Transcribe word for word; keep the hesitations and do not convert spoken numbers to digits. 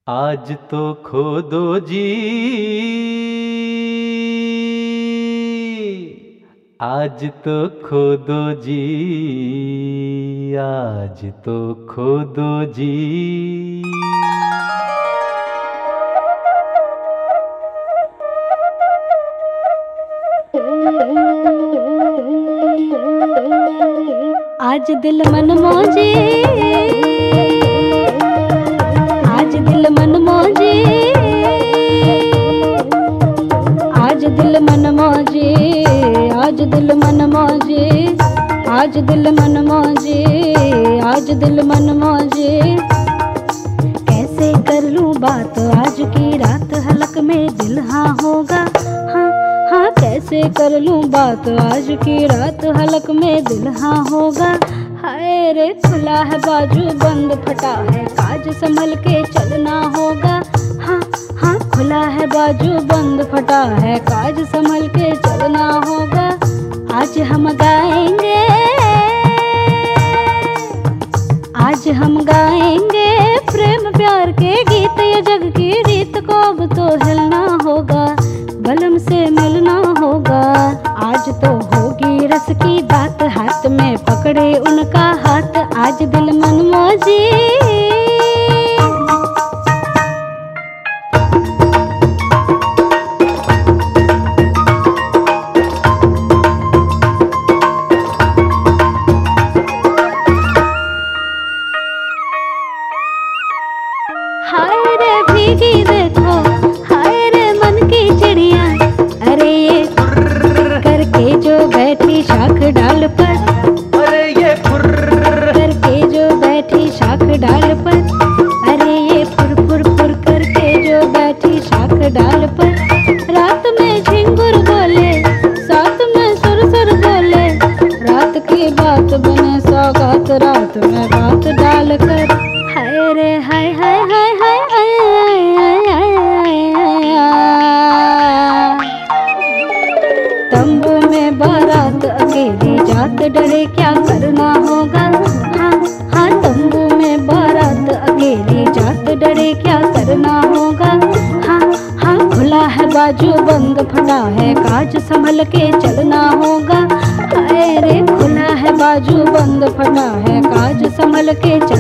आज तो खो दो जी, आज तो खो दो जी, आज तो खो दो जी। आज दिल मन मौजे, आज दिल मन मौजे, आज दिल मन मौजे, आज दिल मन मौजे, आज दिल मन मौजे, आज दिल मन मौजे। कैसे कर लूं बात आज की रात, हलक में दिल हाँ होगा, हाँ हाँ कैसे कर लूं बात आज की रात, हलक में दिल हाँ होगा। हाय रे खुला है बाजू बंद फटा है काज, संभल के चलना होगा। हाँ हाँ खुला है बाजू बंद फटा है काज, संभल के चलना होगा। आज हम गाएंगे, आज हम गाएंगे प्रेम प्यार के गीत, ये जग की रीत को अब तो हिलना होगा, बलम से मिलना होगा। आज तो होगी रस की बात, हाथ में पकड़े उनका हाथ, आज दिल मन मौजी। हाय रे भीगी देखो, हाय रे मन की चिड़िया, अरे ये करके जो बैठी शाख डाल पर, अरे ये फुर करके जो बैठी शाख डाल पर, अरे ये फुर फुर फुर करके जो बैठी शाख डाल पर। रात में झिंगुर बोले, साथ में सुर सुर बोले, रात की बात बने सौगात, रात में बात डाल कर। हाय रे हाय हाय हाय हाय तंबू में बारात अकेली जात, डरे क्या करना होगा। हाँ हाँ तंबू में बारात अकेली जात, डरे क्या करना होगा। हाँ हाँ खुला है बाजू बंद फटा है काज, संभल के चलना होगा। हाय रे खुला है बाजू बंद फटा है काज, संभल के चलना